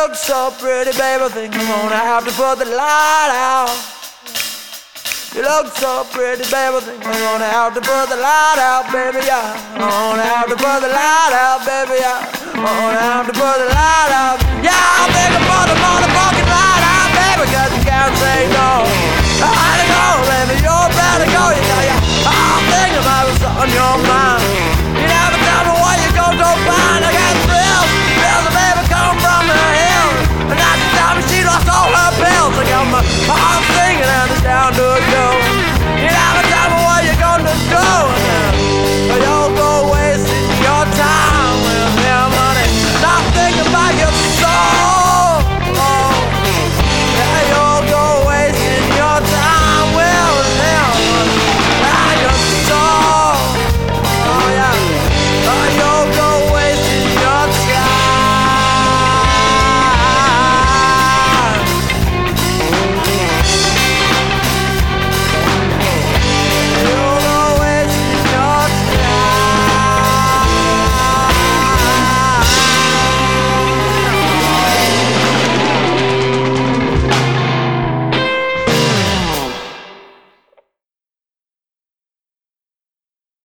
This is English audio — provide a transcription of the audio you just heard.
look so pretty, babe, I think I'm gonna have to put the light out. You look so pretty, babe, I think I'm gonna have to put the light out, baby, yeah. I'm gonna have to put the light out, baby, yeah. I'm gonna have to put the light out. Yeah, I think I'm for the